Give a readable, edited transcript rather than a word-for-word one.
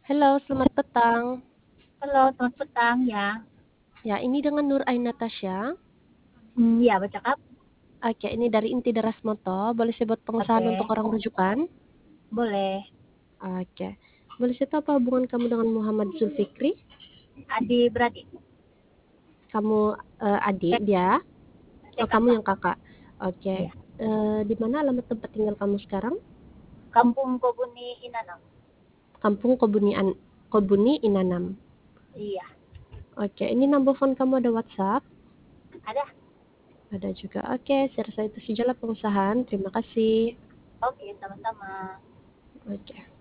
Halo, selamat petang. Halo, selamat petang ya. Ya, ini dengan Nur Ain Natasha. Iya, bercakap? Oke, ini dari Inti Deras Moto. Boleh saya buat pengusahaan untuk Oke, orang rujukan? boleh. Oke. Boleh saya tahu apa hubungan kamu dengan Muhammad Zulfikri? Adik-beradik. Kamu adik Eh, dia? saya Oh, kamu kakak. yang kakak. Oke. Iya. Di mana alamat tempat tinggal kamu sekarang? Kampung Kobuni Inanam. Kampung Kobuni Inanam. Iya. Oke, ini nomor phone kamu ada WhatsApp? Ada? Ada juga. Oke, saya rasa itu sajalah pengusahaan. Terima kasih. Oke, sama-sama. Oke.